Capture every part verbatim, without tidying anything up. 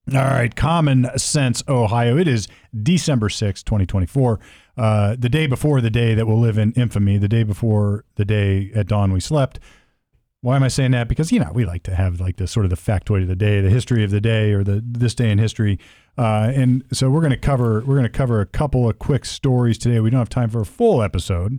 All right, Common Sense, Ohio. It is December sixth, twenty twenty-four, uh, the day before the day that will live in infamy, the day before the day at dawn we slept. Why am I saying that? Because, you know, we like to have like the sort of the factoid of the day, the history of the day, or the this day in history. Uh, and so we're going to cover we're going to cover a couple of quick stories today. We don't have time for a full episode,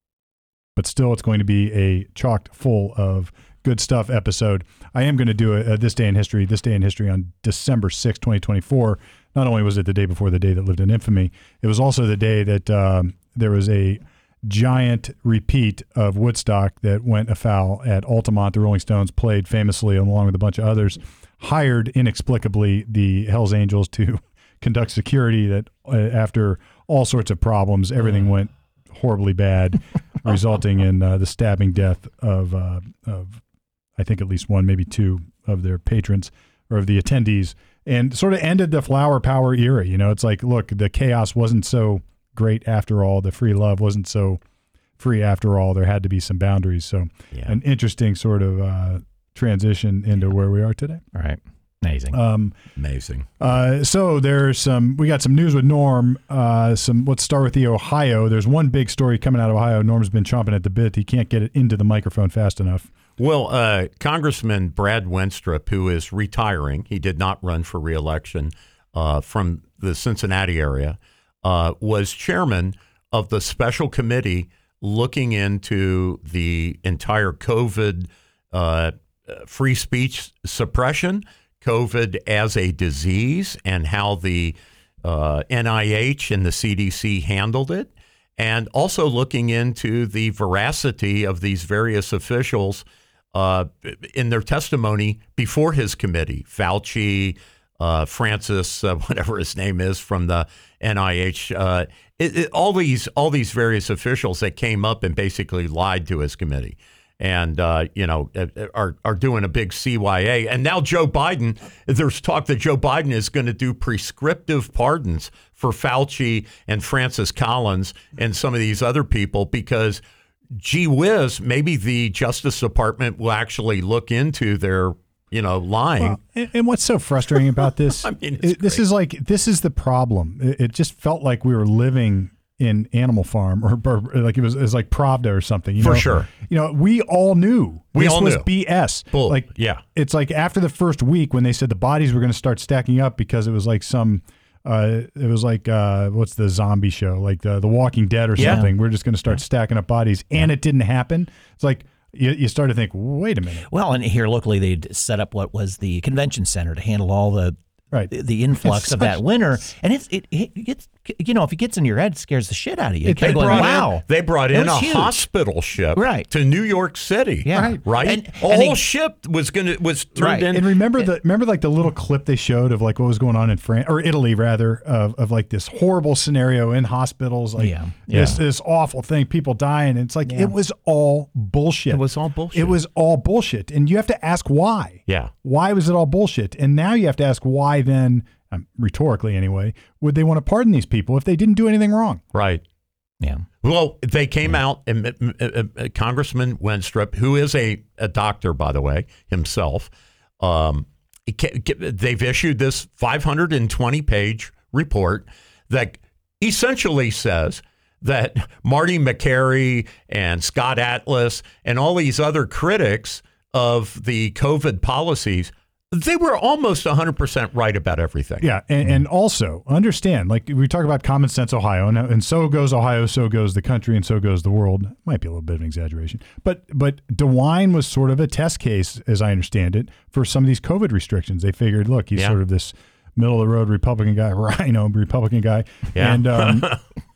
but still it's going to be a chocked full of good stuff episode. I am going to do a, a This Day in History, This Day in History on December sixth, twenty twenty-four. Not only was it the day before the day that lived in infamy, it was also the day that um, there was a giant repeat of Woodstock that went afoul at Altamont. The Rolling Stones played famously along with a bunch of others, hired inexplicably the Hells Angels to conduct security that uh, after all sorts of problems, everything went horribly bad, resulting in uh, the stabbing death of, uh, of I think at least one, maybe two of their patrons or of the attendees, and sort of ended the flower power era. You know, it's like, look, the chaos wasn't so great after all. The free love wasn't so free after all. There had to be some boundaries. So Yeah. an interesting sort of uh, transition into where we are today. All right. Amazing. Um, Amazing. uh, so there's some, we got some news with Norm. Uh, some, let's start with the Ohio. There's one big story coming out of Ohio. Norm's been chomping at the bit. He can't get it into the microphone fast enough. Well, uh, Congressman Brad Wenstrup, who is retiring, he did not run for reelection uh, from the Cincinnati area, uh, was chairman of the special committee looking into the entire COVID uh, free speech suppression, COVID as a disease, and how the uh, N I H and the C D C handled it, and also looking into the veracity of these various officials uh, in their testimony before his committee. Fauci, uh, Francis, uh, whatever his name is, from the N I H, uh, it, it, all these all these various officials that came up and basically lied to his committee. And, uh, you know, are are doing a big C Y A. And now Joe Biden, there's talk that Joe Biden is going to do prescriptive pardons for Fauci and Francis Collins and some of these other people because, gee whiz, maybe the Justice Department will actually look into their, you know, lying. Well, and, and what's so frustrating about this? I mean, it's it, this great. is like, this is the problem. It, it just felt like we were living in Animal Farm, or, or like it was, it was like Pravda or something. You For know? sure. You know, we all knew We this all was knew. B S. Bull. Like, Yeah. it's like after the first week when they said the bodies were going to start stacking up because it was like some, uh, it was like uh, what's the zombie show, like the The Walking Dead or Yeah. something. We're just going to start stacking up bodies, and it didn't happen. It's like you, you start to think, wait a minute, Well, and here locally, they'd set up what was the convention center to handle all the right? the influx It's of such- that winter. And it's, it, it gets, you know, if it gets in your head, it scares the shit out of you. It- You're they going, brought wow. In, they brought It in was a huge. hospital ship Right. to New York City. Yeah. Right. Right. And- a and whole they- ship was gonna was turned Right. in. And remember the remember like the little clip they showed of like what was going on in France or Italy rather of, of like this horrible scenario in hospitals, like Yeah. this Yeah. this awful thing, people dying. And it's like Yeah. it was all bullshit. It was all bullshit. It was all bullshit, and you have to ask why. Yeah. Why was it all bullshit? And now you have to ask why. Then, um, rhetorically anyway, would they want to pardon these people if they didn't do anything wrong? Right. Yeah. Well, they came out, and uh, uh, uh, Congressman Wenstrup, who is a, a doctor, by the way, himself, um, he ca- they've issued this five hundred twenty page report that essentially says that Marty McCary and Scott Atlas and all these other critics of the COVID policies, they were almost one hundred percent right about everything. Yeah, and, and also understand, like we talk about Common Sense Ohio, and, and so goes Ohio, so goes the country, and so goes the world. Might be a little bit of an exaggeration, but but DeWine was sort of a test case, as I understand it, for some of these COVID restrictions. They figured, look, he's Yeah. sort of this middle of the road Republican guy, rhino Republican guy, Yeah. and um,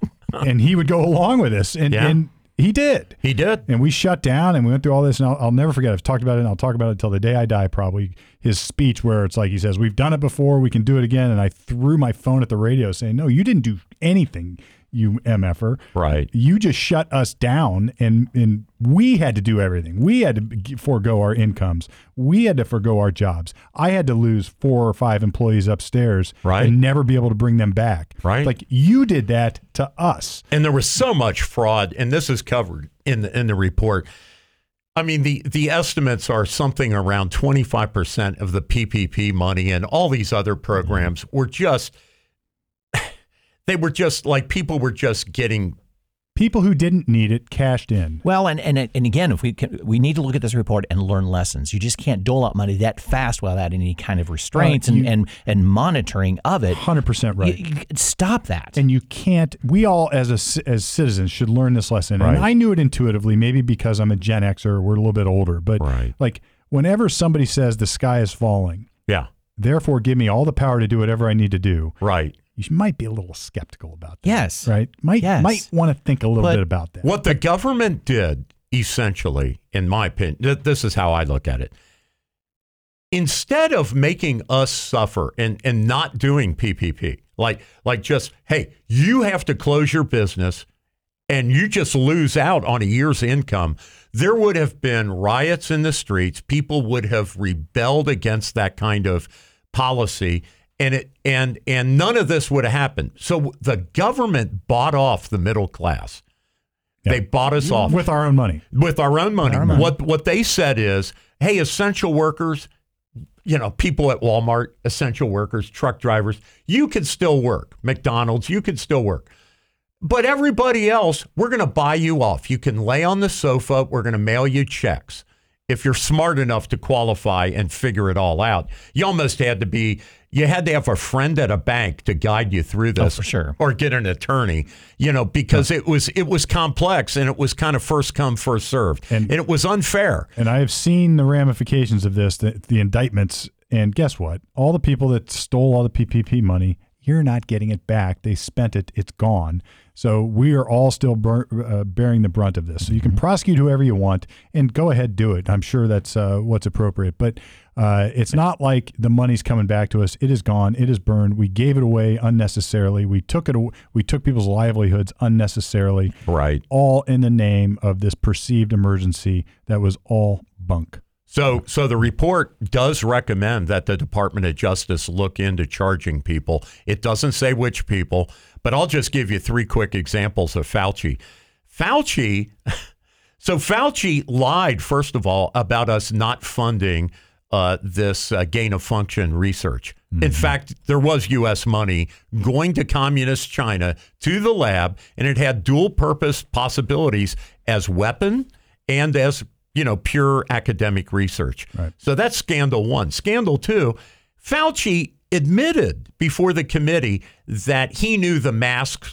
and he would go along with this, and Yeah. and he did. He did. And we shut down and we went through all this, and I'll, I'll never forget. I've talked about it, and I'll talk about it until the day I die, probably. His speech where it's like he says, "We've done it before, we can do it again." And I threw my phone at the radio saying, "No, you didn't do anything, you M F er. Right. You just shut us down, and and we had to do everything. We had to g- forego our incomes. We had to forego our jobs. I had to lose four or five employees upstairs, Right. and never be able to bring them back. Right. Like you did that to us." And there was so much fraud, and this is covered in the in the report. I mean, the, the estimates are something around twenty-five percent of the P P P money and all these other programs were just, they were just like people were just getting. People who didn't need it cashed in. Well, and and and again, if we can, we need to look at this report and learn lessons. You just can't dole out money that fast without any kind of restraints Uh, you- and, and and monitoring of it. one hundred percent right. You- you- stop that. And you can't, we all as a, ci- as citizens should learn this lesson. Right. And I knew it intuitively, maybe because I'm a Gen Xer, we're a little bit older, but Right. like whenever somebody says the sky is falling, Yeah, therefore give me all the power to do whatever I need to do, right. you might be a little skeptical about that. Yes. Right? Might, Yes. might want to think a little But- bit about that. What the government did, essentially, in my opinion, th- this is how I look at it. Instead of making us suffer and, and not doing P P P, like like just, hey, you have to close your business and you just lose out on a year's income, there would have been riots in the streets. People would have rebelled against that kind of policy. And it and and none of this would have happened. So the government bought off the middle class. Yeah. They bought us off With our own money. with our own money. Our money. What what they said is, hey, essential workers, you know, people at Walmart, essential workers, truck drivers, you can still work. McDonald's, you can still work. But everybody else, we're going to buy you off. You can lay on the sofa. We're going to mail you checks. If you're smart enough to qualify and figure it all out, you almost had to be, you had to have a friend at a bank to guide you through this. Oh, for sure. Or get an attorney, you know, because it was it was complex and it was kind of first come, first served. And- And, it was unfair. And I have seen the ramifications of this, the, the indictments. And guess what? All the people that stole all the P P P money, you're not getting it back. They spent it. It's gone. So we are all still bur- uh, bearing the brunt of this. So you can prosecute whoever you want and go ahead, do it. I'm sure that's uh, what's appropriate. But uh, it's not like the money's coming back to us. It is gone. It is burned. We gave it away unnecessarily. We took it. aw- We took people's livelihoods unnecessarily. Right. All in the name of this perceived emergency that was all bunk. So, so the report does recommend that the Department of Justice look into charging people. It doesn't say which people, but I'll just give you three quick examples of Fauci. Fauci, so Fauci lied, first of all, about us not funding uh, this uh, gain of function research. Mm-hmm. In fact, there was U S money going to communist China to the lab, and it had dual purpose possibilities as weapon and as you know, pure academic research. Right. So that's scandal one. Scandal two, Fauci admitted before the committee that he knew the mask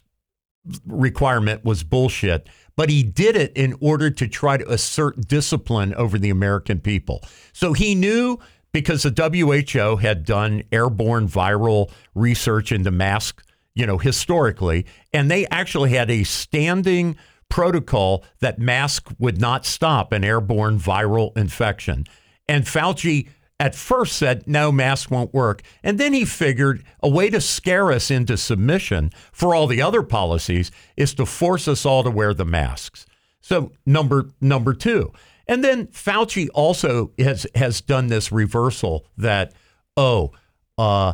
requirement was bullshit, but he did it in order to try to assert discipline over the American people. So he knew because the W H O had done airborne viral research into masks, you know, historically, and they actually had a standing protocol that mask would not stop an airborne viral infection. And Fauci at first said, no, mask won't work. And then he figured a way to scare us into submission for all the other policies is to force us all to wear the masks. So number number two. And then Fauci also has, has done this reversal that, oh, uh,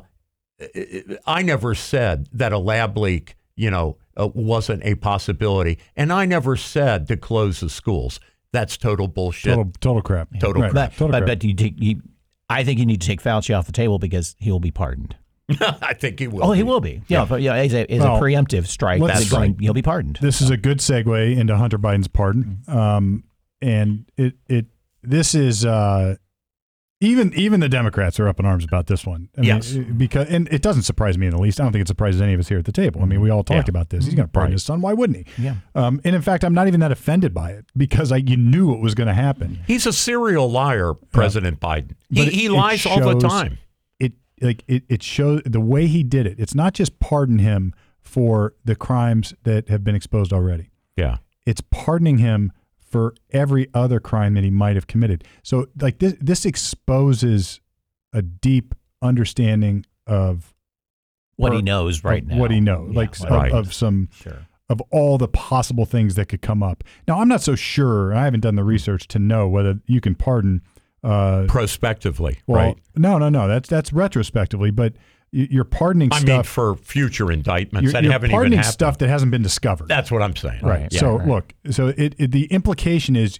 I never said that a lab leak, you know, Uh, wasn't a possibility. And I never said to close the schools. That's total bullshit. Total, total crap. Total Right. crap. But, Total but, crap. but you take, you, I think you need to take Fauci off the table because he will be pardoned. I think he will. Oh, be. he will be. Yeah, but yeah, as a, as Well, a preemptive strike, let's- that's going, he'll be pardoned. This is a good segue into Hunter Biden's pardon. Um, and it it this is uh, even even the Democrats are up in arms about this one. I mean, Yes. because and it doesn't surprise me in the least. I don't think it surprises any of us here at the table. I mean, we all talked Yeah. about this. He's going to pardon Right. his son. Why wouldn't he? Yeah. Um, and in fact, I'm not even that offended by it because I you knew it was going to happen. He's a serial liar, President Biden. He, But it- he it lies all the shows- time. It like it it shows the way he did it. It's not just pardon him for the crimes that have been exposed already. Yeah. It's pardoning him for every other crime that he might have committed. So like this this exposes a deep understanding of What or- he knows right of now. what he knows, Yeah, like what- of, Right. of some Sure. of all the possible things that could come up. Now I'm not so sure. I haven't done the research to know whether you can pardon. Uh, Prospectively, well, right? no, no, no. That's that's retrospectively, but y- you're pardoning I stuff. mean, for future indictments you're, that you're haven't even pardoning happened. stuff that hasn't been discovered. That's what I'm saying. Right. Yeah, so right. look, so it, it the implication is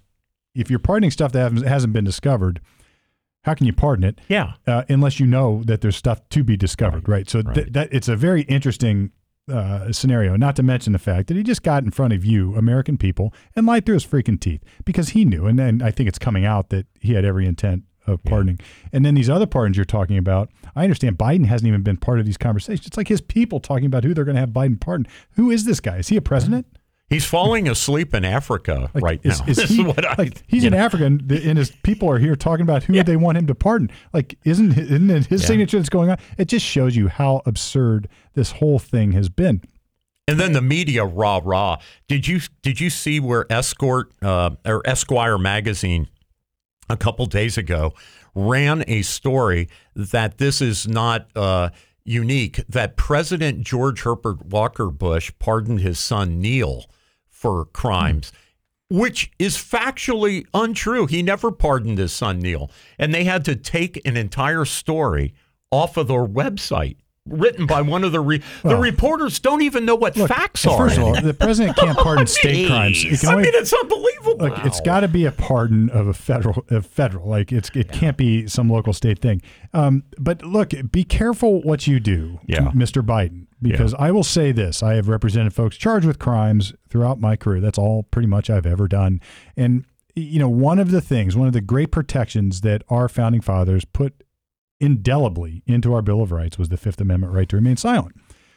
if you're pardoning stuff that hasn't- hasn't been discovered, how can you pardon it? Yeah. Uh, unless you know that there's stuff to be discovered, right? So th- right. that it's a very interesting uh, scenario. Not to mention the fact that he just got in front of you, American people, and lied through his freaking teeth because he knew, and then I think it's coming out that he had every intent of pardoning. Yeah. And then these other pardons you're talking about, I understand Biden hasn't even been part of these conversations. It's like his people talking about who they're going to have Biden pardon. Who is this guy? Is he a president? He's falling asleep in Africa like, right is, now. Is This he, is what I, like, he's in know. Africa, and, the, and his people are here talking about who Yeah. they want him to pardon. Like, isn't, isn't it his Yeah. signature that's going on? It just shows you how absurd this whole thing has been. And then the media, rah rah. Did you did you see where Escort uh, or Esquire magazine a couple days ago ran a story that this is not uh, unique, that President George Herbert Walker Bush pardoned his son Neil for crimes, hmm. which is factually untrue. He never pardoned his son Neil. And they had to take an entire story off of their website, written by one of the re- well, the reporters don't even know what look, facts are. First of all, the president can't pardon state crimes. It can I only, mean, it's unbelievable. Look, wow. it's got to be a pardon of a federal, a federal. Like it's, it yeah. can't be some local state thing. Um, but look, be careful what you do, yeah. Mister Biden, because yeah. I will say this: I have represented folks charged with crimes throughout my career. That's all pretty much I've ever done. And you know, one of the things, one of the great protections that our founding fathers put indelibly into our Bill of Rights was the Fifth Amendment right to remain silent.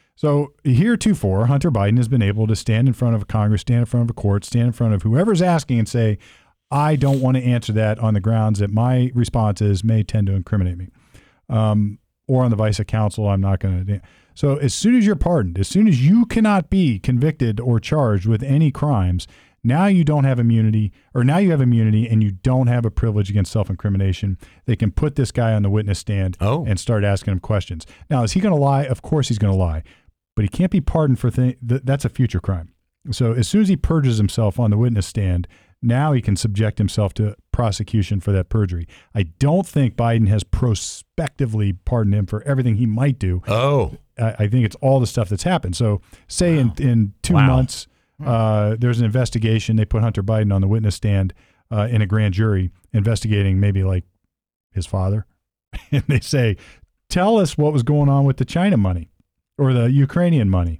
So heretofore, Hunter Biden has been able to stand in front of a Congress, stand in front of a court, stand in front of whoever's asking and say, I don't want to answer that on the grounds that my responses may tend to incriminate me. Um, or on the vice of counsel, I'm not going to. So as soon as you're pardoned, as soon as you cannot be convicted or charged with any crimes, now you don't have immunity, or now you have immunity and you don't have a privilege against self-incrimination. They can put this guy on the witness stand oh. and start asking him questions. Now, is he going to lie? Of course he's going to lie, but he can't be pardoned for th- th- that's a future crime. So as soon as he purges himself on the witness stand, now he can subject himself to prosecution for that perjury. I don't think Biden has prospectively pardoned him for everything he might do. Oh, I, I think it's all the stuff that's happened. So say wow. in, in two wow. months, Uh, there's an investigation. They put Hunter Biden on the witness stand uh, in a grand jury investigating maybe like his father. And they say, tell us what was going on with the China money or the Ukrainian money.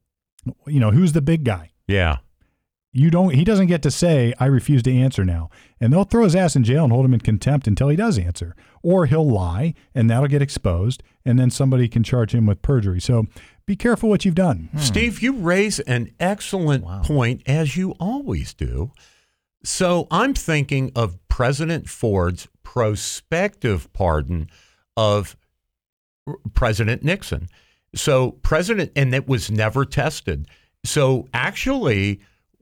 You know, who's the big guy? Yeah. You don't, he doesn't get to say, I refuse to answer now. And they'll throw his ass in jail and hold him in contempt until he does answer. Or he'll lie and that'll get exposed. And then somebody can charge him with perjury. So be careful what you've done. Hmm. Steve, you raise an excellent wow. point, as you always do. So I'm thinking of President Ford's prospective pardon of President Nixon. So President, and it was never tested. So actually,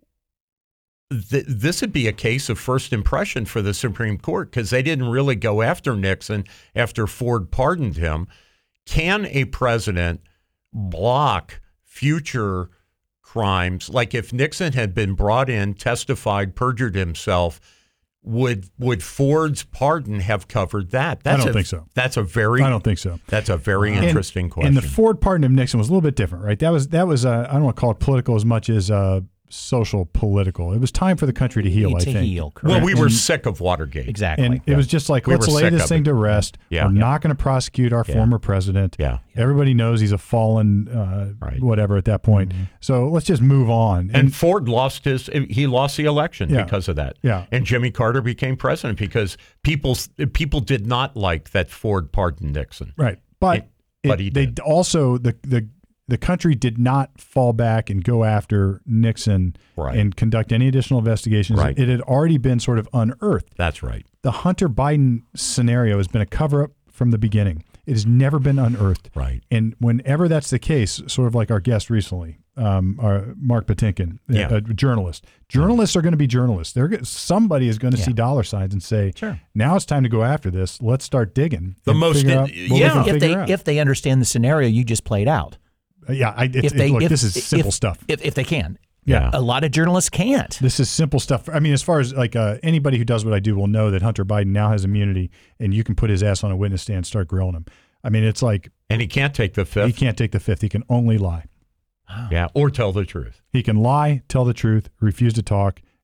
th- this would be a case of first impression for the Supreme Court because they didn't really go after Nixon after Ford pardoned him. Can a president block future crimes? Like if Nixon had been brought in, testified, perjured himself, would would Ford's pardon have covered that? That's I don't a, think so. That's a very I don't think so. That's a very and, interesting question. And the Ford pardon of Nixon was a little bit different, right? That was that was uh, I don't want to call it political as much as uh, social political. It was time for the country to heal, to I think. Heal, well, we were and, sick of Watergate. Exactly. And yeah. it was just like, we let's lay this thing it. to rest. Yeah. We're yeah. not going to prosecute our yeah. former president. Yeah. Everybody knows he's a fallen uh, right. whatever at that point. Mm-hmm. So let's just move on. And, and Ford lost his, he lost the election yeah. because of that. Yeah. And Jimmy Carter became president because people people did not like that Ford pardoned Nixon. Right. But, it, but it, he they did. also, the, the, the country did not fall back and go after Nixon right. and conduct any additional investigations. Right. It had already been sort of unearthed. That's right. The Hunter Biden scenario has been a cover-up from the beginning. It has never been unearthed. Right. And whenever that's the case, sort of like our guest recently, um, our Mark Patinkin, yeah. a, a journalist. Journalists are going to be journalists. They're somebody is going to yeah. see dollar signs and say, sure. now it's time to go after this. Let's start digging. The most, out yeah. If they, if they understand the scenario you just played out. Uh, yeah, I, it's, if they, it, look, if, this is simple if, stuff. If, if they can. Yeah. A lot of journalists can't. This is simple stuff. I mean, as far as like uh, anybody who does what I do will know that Hunter Biden now has immunity and you can put his ass on a witness stand and start grilling him. I mean, it's like. And he can't take the fifth. He can't take the fifth. He can only lie. Wow. Yeah, or tell the truth. He can lie, tell the truth, refuse to talk,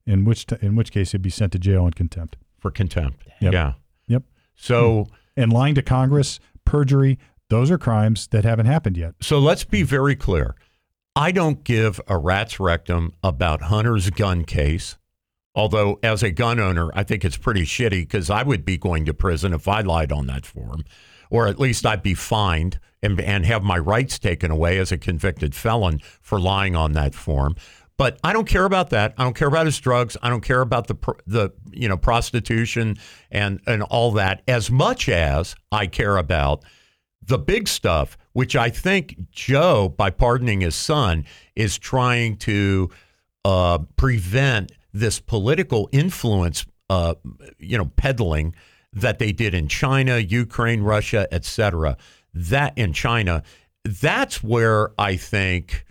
in which t- in which case he'd be sent to jail on contempt. For contempt. Yep. Yeah. Yep. So, And lying to Congress, perjury, those are crimes that haven't happened yet. so let's be very clear. I don't give a rat's rectum about Hunter's gun case. Although, as a gun owner, I think it's pretty shitty because I would be going to prison if I lied on that form, or at least I'd be fined and, and have my rights taken away as a convicted felon for lying on that form. But I don't care about that. I don't care about his drugs. I don't care about the the you know prostitution and and all that as much as I care about the big stuff, which I think Joe, by pardoning his son, is trying to uh, prevent this political influence, uh, you know, peddling that they did in China, Ukraine, Russia, et cetera. That in China, that's where I think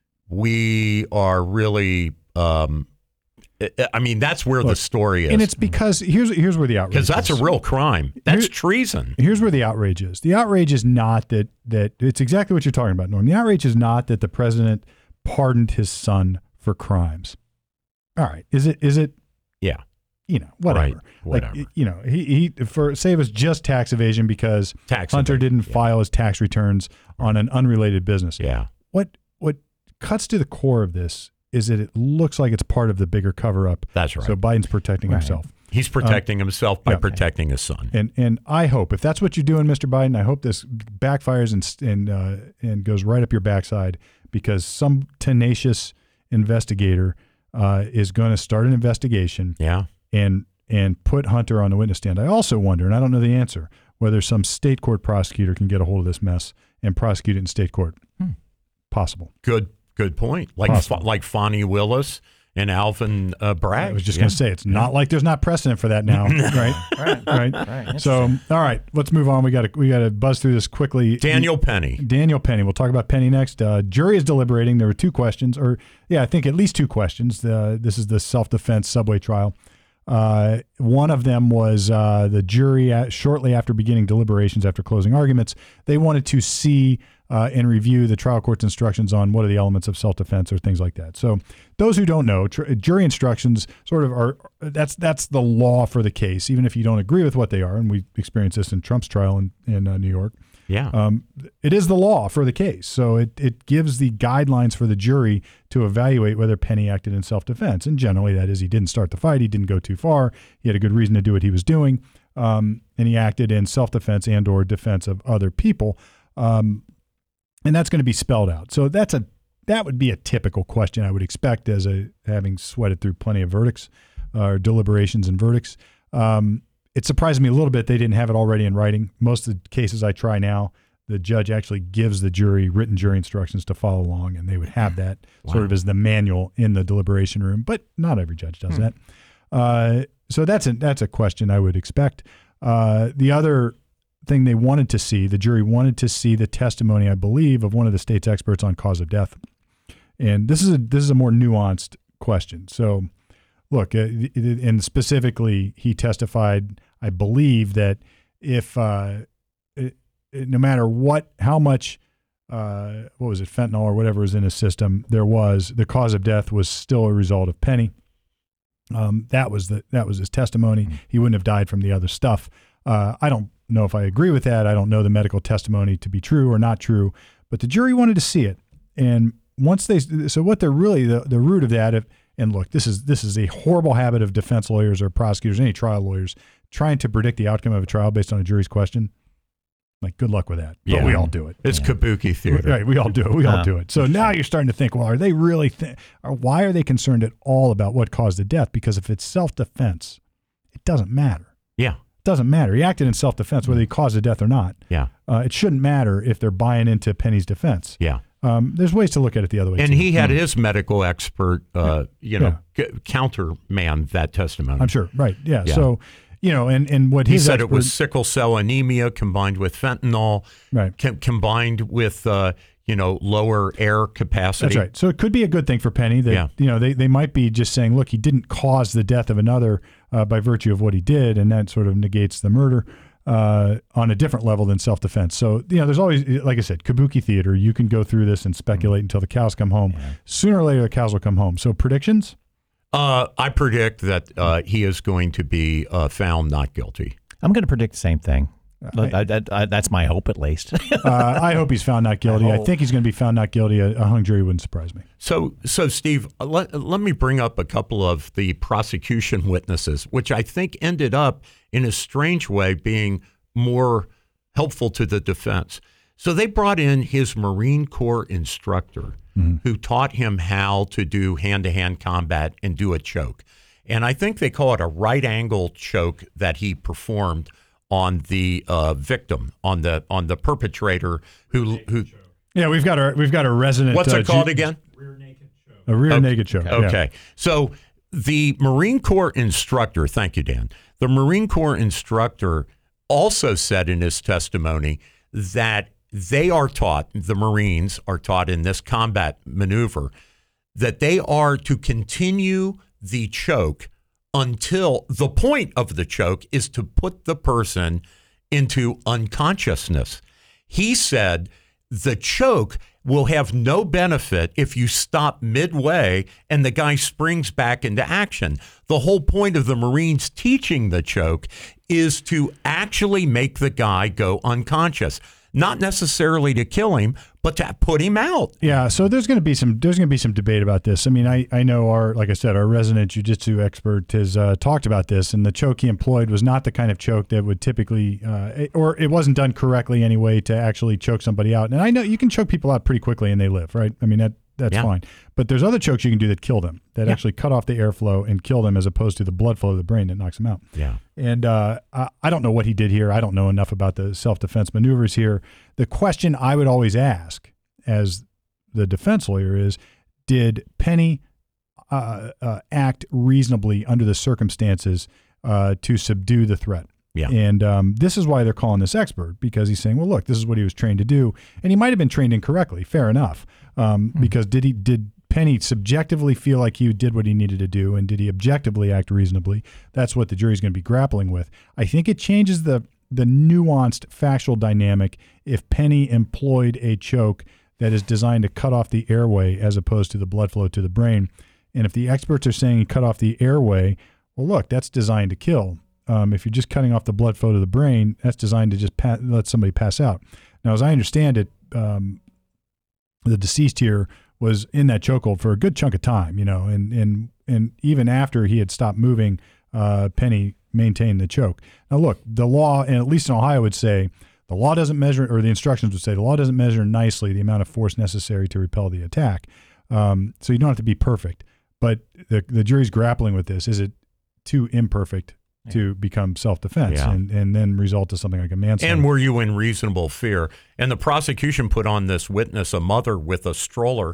we are really. Um, I mean, that's where Look, the story is, And it's because here's here's where the outrage is. because that's a real crime. That's Here- treason. Here's where the outrage is. The outrage is not that that it's exactly what you're talking about, Norm. The outrage is not that the president pardoned his son for crimes. All right, is it? Is it? Yeah. You know, whatever. Right, whatever. Like, you know, he he for say it was just tax evasion because Tax Hunter evasion, didn't yeah. file his tax returns on an unrelated business. Yeah. What what cuts to the core of this is that it looks like it's part of the bigger cover up. That's right. So Biden's protecting Right. himself. He's protecting himself by yeah. protecting his son. And and I hope if that's what you're doing, Mister Biden, I hope this backfires and and uh, and goes right up your backside because some tenacious investigator uh, is going to start an investigation Yeah. and and put Hunter on the witness stand. I also wonder, and I don't know the answer, whether some state court prosecutor can get a hold of this mess and prosecute it in state court. Hmm. Possible. Good. Good point. Like Possible. like Fonnie Willis and Alvin uh, Bragg. I was just Yeah. going to say it's not like there's not precedent for that now, right? Right. Right. Right. So, all right, let's move on. We got to we got to buzz through this quickly. Daniel Penny. Daniel Penny. We'll talk about Penny next. Uh, jury is deliberating. There were two questions, or yeah, I think at least two questions. Uh, this is the self-defense subway trial. Uh, one of them was uh, the jury, at, shortly after beginning deliberations, after closing arguments, they wanted to see uh, and review the trial court's instructions on what are the elements of self-defense or things like that. So those who don't know, tr- jury instructions sort of are, that's that's the law for the case, even if you don't agree with what they are. And we experienced this in Trump's trial in, in uh, New York. Yeah. Um, it is the law for the case. So it, it gives the guidelines for the jury to evaluate whether Penny acted in self-defense. And generally that is he didn't start the fight. He didn't go too far. He had a good reason to do what he was doing. Um, and he acted in self-defense and or defense of other people. Um, and that's going to be spelled out. So that's a that would be a typical question I would expect as a having sweated through plenty of verdicts uh, or deliberations and verdicts. Um, It surprised me a little bit they didn't have it already in writing. Most of the cases I try now, the judge actually gives the jury written jury instructions to follow along, and they would have that Wow. sort of as the manual in the deliberation room. But not every judge does Hmm. that. Uh, so that's a that's a question I would expect. Uh, the other thing they wanted to see, the jury wanted to see the testimony, I believe, of one of the state's experts on cause of death. And this is a this is a more nuanced question. So. Look, uh, and specifically, he testified, I believe, that if uh, it, it, no matter what, how much, uh, what was it, fentanyl or whatever was in his system, there was, the cause of death was still a result of Penny. Um, that was the that was his testimony. He wouldn't have died from the other stuff. Uh, I don't know if I agree with that. I don't know the medical testimony to be true or not true, but the jury wanted to see it. And once they, so what they're really, the, the root of that, if, and look, this is this is a horrible habit of defense lawyers or prosecutors, any trial lawyers, trying to predict the outcome of a trial based on a jury's question. Like, good luck with that. But Yeah. we all do it. It's Yeah. kabuki theater. Right, we all do it. We all Uh, do it. So now you're starting to think, well, are they really, th- or why are they concerned at all about what caused the death? Because if it's self-defense, it doesn't matter. Yeah. It doesn't matter. He acted in self-defense, whether he caused the death or not. Yeah. Uh, it shouldn't matter if they're buying into Penny's defense. Yeah. Um, there's ways to look at it the other way. And too. he had Mm. his medical expert, uh, you know, c- countermand that testimony. I'm sure. Right. Yeah. Yeah. So, you know, and, and what He his said it was expert- sickle cell anemia combined with fentanyl, right. com- combined with, uh, you know, lower air capacity. That's right. So it could be a good thing for Penny that, Yeah. you know, they, they might be just saying, look, he didn't cause the death of another uh, by virtue of what he did. And that sort of negates the murder uh, on a different level than self-defense. So, you know, there's always, like I said, kabuki theater. You can go through this and speculate until the cows come home. Yeah. Sooner or later, the cows will come home. So predictions? Uh, I predict that uh, he is going to be uh, found not guilty. I'm going to predict the same thing. I, I, I, that's my hope, at least. uh, I hope he's found not guilty. I, I think he's going to be found not guilty. A, a hung jury wouldn't surprise me. So, so Steve, let, let me bring up a couple of the prosecution witnesses, which I think ended up in a strange way being more helpful to the defense. So they brought in his Marine Corps instructor mm-hmm. who taught him how to do hand-to-hand combat and do a choke. And I think they call it a right angle choke that he performed on the uh, victim, on the on the perpetrator who who. Yeah, we've got our we've got a resident. What's uh, it called G- again? Rear naked choke. A rear okay. naked choke. Okay, yeah. So the Marine Corps instructor, thank you, Dan. The Marine Corps instructor also said in his testimony that they are taught, the Marines are taught in this combat maneuver, that they are to continue the choke until the point of the choke is to put the person into unconsciousness. He said the choke will have no benefit if you stop midway and the guy springs back into action. The whole point of the Marines teaching the choke is to actually make the guy go unconscious. Not necessarily to kill him, but to put him out. Yeah, so there's going to be some there's going to be some debate about this. I mean, I, I know our like I said, our resident jiu-jitsu expert has uh, talked about this, and the choke he employed was not the kind of choke that would typically, uh, or it wasn't done correctly anyway to actually choke somebody out. And I know you can choke people out pretty quickly and they live, right? I mean that that's yeah. fine. But there's other chokes you can do that kill them, that yeah. actually cut off the airflow and kill them, as opposed to the blood flow to the brain that knocks them out. Yeah. And uh, I, I don't know what he did here. I don't know enough about the self-defense maneuvers here. The question I would always ask as the defense lawyer is, did Penny uh, uh, act reasonably under the circumstances uh, to subdue the threat? Yeah. And um, this is why they're calling this expert, because he's saying, well, look, this is what he was trained to do. And he might have been trained incorrectly. Fair enough. Um, mm-hmm. Because did he did Penny subjectively feel like he did what he needed to do, and did he objectively act reasonably? That's what the jury's going to be grappling with. I think it changes the the nuanced factual dynamic if Penny employed a choke that is designed to cut off the airway as opposed to the blood flow to the brain. And if the experts are saying he cut off the airway, well, look, that's designed to kill. Um, if you're just cutting off the blood flow to the brain, that's designed to just pa- let somebody pass out. Now, as I understand it, um, the deceased here was in that chokehold for a good chunk of time, you know, and and and even after he had stopped moving, uh, Penny maintained the choke. Now, look, the law, and at least in Ohio, would say the law doesn't measure, or the instructions would say the law doesn't measure nicely the amount of force necessary to repel the attack. Um, so you don't have to be perfect, but the the jury's grappling with this. Is it too imperfect to become self-defense yeah. and, and then result to something like a manslaughter? And were you in reasonable fear? And the prosecution put on this witness, a mother with a stroller,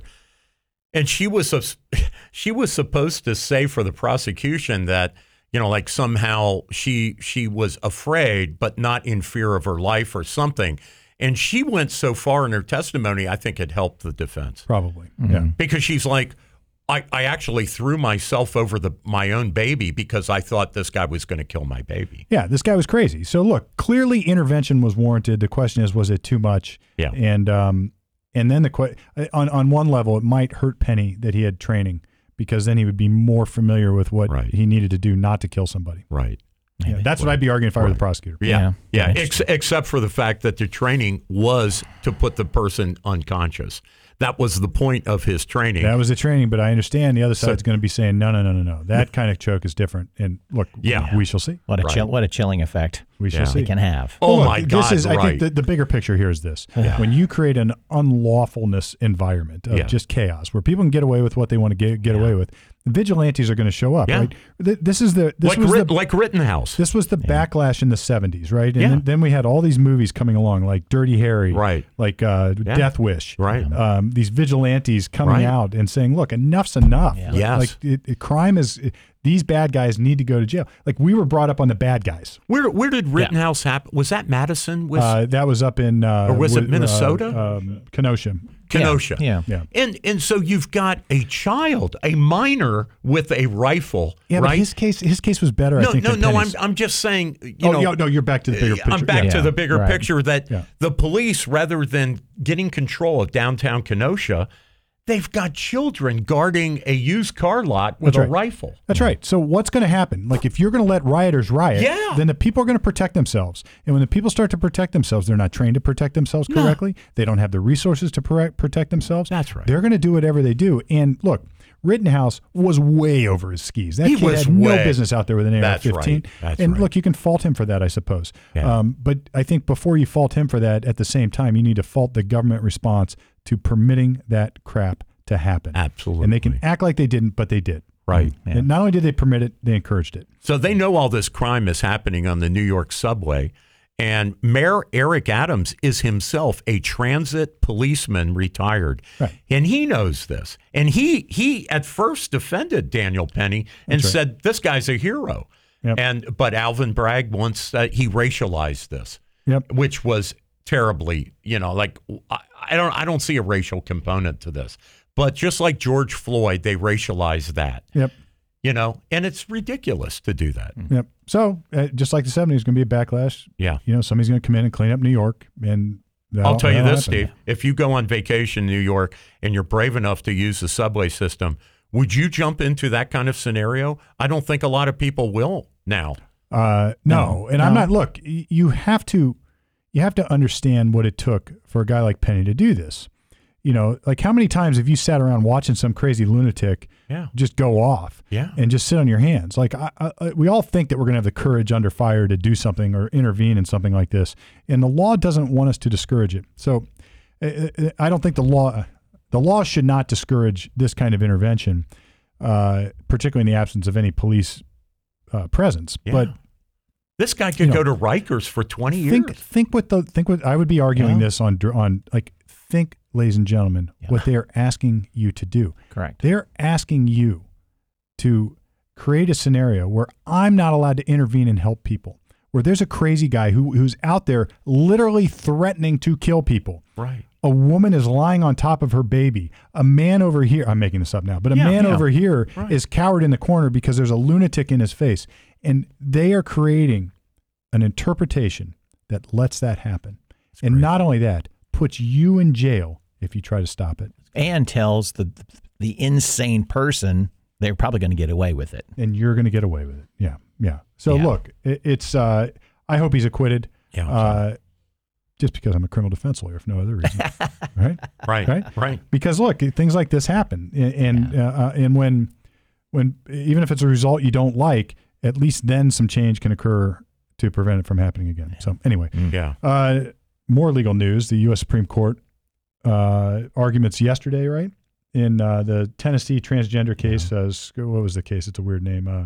and she was a, she was supposed to say for the prosecution that, you know, like somehow she she was afraid but not in fear of her life or something. And she went so far in her testimony, I think it helped the defense. Probably, Mm-hmm. yeah. Because she's like, I, I actually threw myself over the my own baby because I thought this guy was going to kill my baby. Yeah, this guy was crazy. So look, clearly intervention was warranted. The question is, was it too much? Yeah. And um, and then the que- on on one level, it might hurt Penny that he had training, because then he would be more familiar with what Right. he needed to do not to kill somebody. Right. Yeah, that's what I'd be arguing if I were the prosecutor. Yeah. Yeah. Yeah. Ex- except for the fact that the training was to put the person unconscious. That was the point of his training. That was the training, but I understand the other So- side's going to be saying, no, no, no, no, no. That kind of choke is different. And look, Yeah. we shall see. What a Right. chill, what a chilling effect We shall Yeah. see. it can have. Oh, Well, my look, God, This is, I right. think the, the bigger picture here is this. When you create an unlawfulness environment of Yeah. just chaos where people can get away with what they want to get, get Yeah. away with, vigilantes are going to show up, Yeah. right? Th- This is the this like, was Rit- the like Rittenhouse. this was the backlash in the seventies, right? And Yeah. then, then we had all these movies coming along, like Dirty Harry, Right. like uh, Yeah. Death Wish, Right. Um, these vigilantes coming Right. out and saying, "Look, enough's enough. Yeah. Like, Yes. like it, it- crime is. It, these bad guys need to go to jail." Like we were brought up on the bad guys. Where where did Rittenhouse happen? Was that Madison? With Uh, that was up in uh, Or was it with, Minnesota? Uh, um, Kenosha. Kenosha. Yeah. Yeah. And and so you've got a child, a minor with a rifle, Yeah, but right? his case his case was better. no, I think. no, than no. I'm Penny's. I'm just saying. You oh, know, yeah, no, you're back to the bigger picture. I'm back Yeah. to the bigger right. picture that Yeah. the police, rather than getting control of downtown Kenosha, they've got children guarding a used car lot with That's a right. rifle. That's right. So what's going to happen? Like if you're going to let rioters riot, Yeah. then the people are going to protect themselves. And when the people start to protect themselves, they're not trained to protect themselves correctly. They don't have the resources to protect protect themselves. That's right. They're going to do whatever they do. And look, Rittenhouse was way over his skis. That He kid was had no way- business out there with an A R That's fifteen. right. That's and right. look, you can fault him for that, I suppose. Yeah. Um, but I think before you fault him for that, at the same time, you need to fault the government response to permitting that crap to happen. Absolutely. And they can act like they didn't, but they did. Right. Yeah. And not only did they permit it, they encouraged it. So they know all this crime is happening on the New York subway. And Mayor Eric Adams is himself a transit policeman retired. Right. And he knows this. And he he at first defended Daniel Penny and That's right. said, this guy's a hero. Yep. And but Alvin Bragg once uh, he racialized this, Yep. which was terribly, you know, like I, I don't I don't see a racial component to this. But just like George Floyd, they racialized that. Yep. You know, and it's ridiculous to do that. Yep. So uh, just like the seventies, going to be a backlash. Yeah. You know, somebody's going to come in and clean up New York, and that'll- I'll tell you that'll this, happen. Steve. If you go on vacation in New York and you're brave enough to use the subway system, would you jump into that kind of scenario? I don't think a lot of people will now. Uh, no, and I'm not. Look, y- you have to, you have to understand what it took for a guy like Penny to do this. You know, like how many times have you sat around watching some crazy lunatic Yeah. just go off Yeah. and just sit on your hands? Like I, I, we all think that we're going to have the courage under fire to do something or intervene in something like this, and the law doesn't want us to discourage it. So uh, I don't think the law, the law should not discourage this kind of intervention, uh, particularly in the absence of any police uh, presence. Yeah. But This guy could You know, go to Rikers for twenty years. think think what the think what I would be arguing Yeah. this on on like think, ladies and gentlemen, Yeah. what they are asking you to do. Correct. They're asking you to create a scenario where I'm not allowed to intervene and help people. Where there's a crazy guy who who's out there literally threatening to kill people. Right. A woman is lying on top of her baby. A man over here, I'm making this up now, but a Yeah, man yeah. over here Right. is cowered in the corner because there's a lunatic in his face. And they are creating an interpretation that lets that happen. And great. not only that, puts you in jail if you try to stop it. And tells the the insane person they're probably going to get away with it. And you're going to get away with it. Yeah. Yeah. So Yeah. look, it, it's, uh, I hope he's acquitted. Yeah. Uh, just because I'm a criminal defense lawyer, if no other reason. Right? right. right. Right. Because look, things like this happen, and and, Yeah. uh, and when when even if it's a result you don't like, at least then some change can occur to prevent it from happening again. So anyway, Yeah. uh, more legal news: the U S Supreme Court uh, arguments yesterday, right, in uh, the Tennessee transgender case. Uh, Sc- what was the case? It's a weird name. Uh,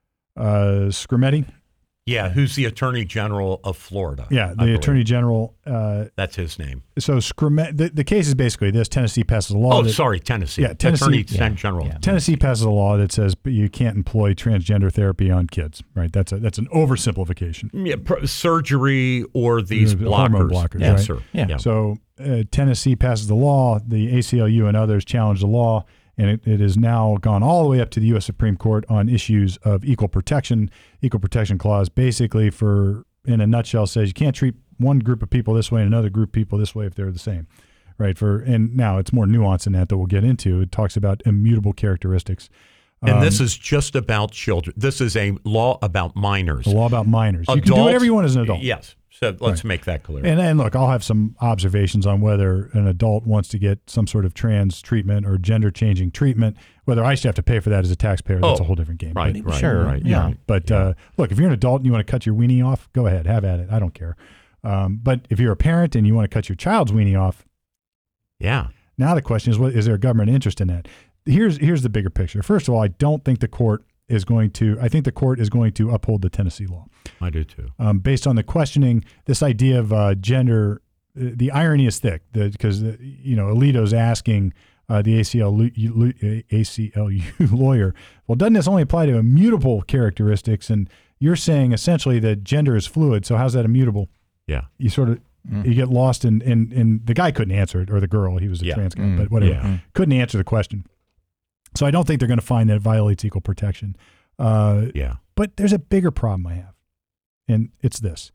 uh, Scrimeti. Yeah. Who's the Attorney General of Florida? Yeah, I the believe. Attorney General. Uh, That's his name. so Scrimeti. The, the case is basically this: Tennessee passes a law. Oh, that, sorry, Tennessee. Yeah, Tennessee- Attorney Yeah, General. yeah. Tennessee passes a law that says you can't employ transgender therapy on kids, right? That's a that's an oversimplification. Yeah, pr- surgery or these The blockers. hormone blockers, yes, right? sir. Yeah. So uh, Tennessee passes the law. The A C L U and others challenge the law, and it, it has now gone all the way up to the U S Supreme Court on issues of equal protection. Equal protection clause, basically, for in a nutshell, says you can't treat one group of people this way and another group of people this way if they're the same, right? For and now it's more nuanced than that that we'll get into. It talks about immutable characteristics. And Um, this is just about children. This is a law about minors. The law about minors. You can do Adults- whatever you want as an adult. Yes. So let's Right. make that clear. And, and look, I'll have some observations on whether an adult wants to get some sort of trans treatment or gender changing treatment. Whether I should have to pay for that as a taxpayer, that's Oh, a whole different game. right, But, right, Sure, right, yeah. right. but uh, look, if you're an adult and you want to cut your weenie off, go ahead, have at it. I don't care. Um, but if you're a parent and you want to cut your child's weenie off, Yeah. now the question is, what is there a government interest in that? Here's here's the bigger picture. First of all, I don't think the court is going to. I think the court is going to uphold the Tennessee law. I do too. Um, based on the questioning, this idea of uh, gender, uh, the irony is thick because, uh, you know, Alito's asking uh, the A C L U, A C L U lawyer, well, doesn't this only apply to immutable characteristics? And you're saying essentially that gender is fluid. So how's that immutable? Yeah. You sort of, you get lost in, in, in, the guy couldn't answer it, or the girl, he was a Yeah. trans guy, Mm, but whatever, yeah. couldn't answer the question. So I don't think they're going to find that it violates equal protection. Uh, Yeah. but there's a bigger problem I have, and it's this.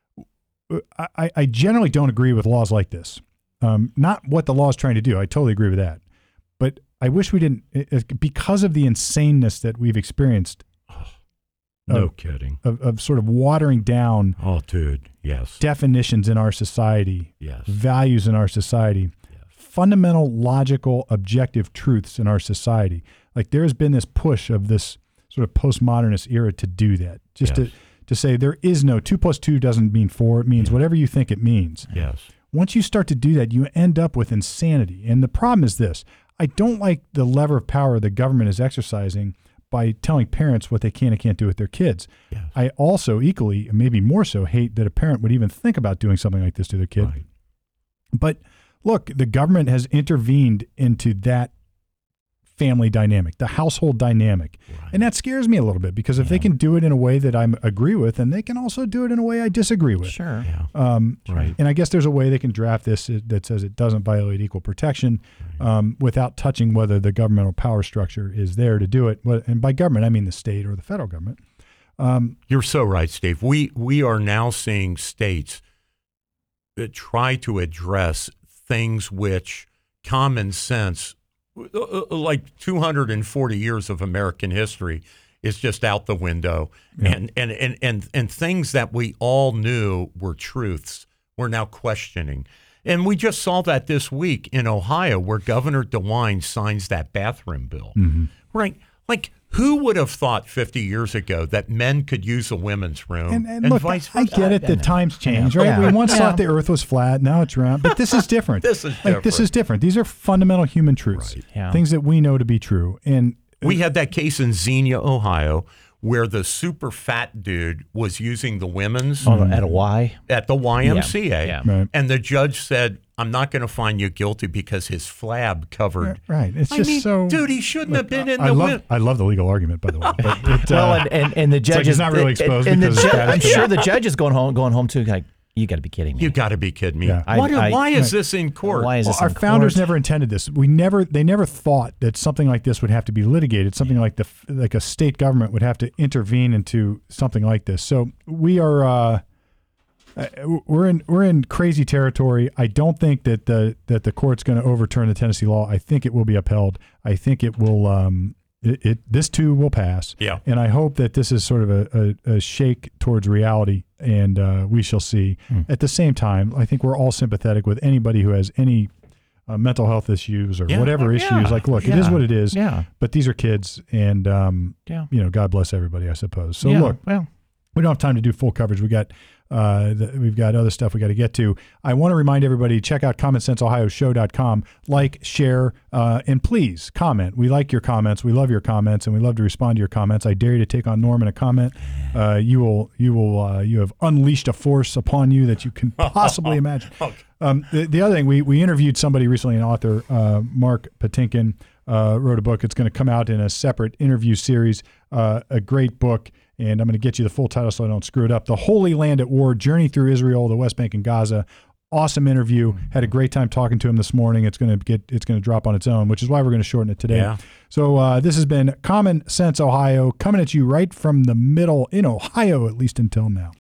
I, I generally don't agree with laws like this. Um, not what the law is trying to do. I totally agree with that. But I wish we didn't, it- it- because of the insaneness that we've experienced No of- kidding. of, of sort of watering down Oh, dude. Yes. definitions in our society, Yes. values in our society, Yes. fundamental, logical, objective truths in our society. Like there has been this push of this sort of postmodernist era to do that, just Yes. to, to say there is no two plus two doesn't mean four. It means whatever you think it means. Yes. Once you start to do that, you end up with insanity. And the problem is this. I don't like the lever of power the government is exercising by telling parents what they can and can't do with their kids. Yes. I also equally, maybe more so, hate that a parent would even think about doing something like this to their kid. Right. But look, the government has intervened into that family dynamic, the household dynamic. Right. And that scares me a little bit because if they can do it in a way that I agree with, then they can also do it in a way I disagree with. Sure. Yeah. Um, Right. And I guess there's a way they can draft this that says it doesn't violate equal protection um, without touching whether the governmental power structure is there to do it. But- And by government, I mean the state or the federal government. Um, You're so right, Steve. We we are now seeing states that try to address things which common sense, uh, like two hundred forty years of American history, is just out the window, Yeah. and, and and and and things that we all knew were truths, we're now questioning. And we just saw that this week in Ohio, where Governor DeWine signs that bathroom bill. Mm-hmm. Right? Like, who would have thought fifty years ago that men could use a women's room And, and, look, vice I versa? get it that times change, right? Yeah. We once Yeah. thought the earth was flat, now it's round. But this is different. This is Like, this different. is different. These are fundamental human truths, Right. Yeah. things that we know to be true. And We had that case in Xenia, Ohio, where the super fat dude was using the women's Oh, at a Y. at the Y M C A. Yeah, yeah. Right. And the judge said, I'm not going to find you guilty because his flab covered. right, it's I just mean, so. dude, he shouldn't have been in I the love, win- I love the legal argument, by the way. But it, Well, uh, and, and, and the judge like he's is not really exposed and, and because the of ju- status, I'm but- sure the judge is going home, going home too. Like, you got to be kidding me. You got to be kidding me. Yeah. I- why do- I- why is right. this in court? Why is Well, this our in founders court? never intended this. We never, they never thought that something like this would have to be litigated. Something like the, like a state government would have to intervene into something like this. So we are, uh, uh, we're in, we're in crazy territory. I don't think that the that the court's going to overturn the Tennessee law. I think it will be upheld. I think it will. Um, it, it this too will pass. Yeah. And I hope that this is sort of a, a, a shake towards reality, and uh, we shall see. Hmm. At the same time, I think we're all sympathetic with anybody who has any uh, mental health issues or Yeah. whatever Oh, issues. yeah. Like, look, it is Yeah. what it is. Yeah. But these are kids, and um, Yeah. you know, God bless everybody, I suppose. So Yeah. look, Well, we don't have time to do full coverage. We got uh, the, we've got other stuff we got to get to. I want to remind everybody, check out common sense ohio show dot com. Like, share, uh, and please comment. We like your comments. We love your comments, and we love to respond to your comments. I dare you to take on Norm in a comment. Uh, you will, you will, uh, you have unleashed a force upon you that you can possibly imagine. Um, the, the other thing, we we interviewed somebody recently, an author, uh, Mark Patinkin, uh, wrote a book. It's going to come out in a separate interview series. Uh, a great book. And I'm going to get you the full title so I don't screw it up. The Holy Land at War, Journey Through Israel, the West Bank, and Gaza. Awesome interview. Had a great time talking to him this morning. It's going to get it's going to drop on its own, which is why we're going to shorten it today. Yeah. So uh, this has been Common Sense Ohio, coming at you right from the middle in Ohio, at least until now.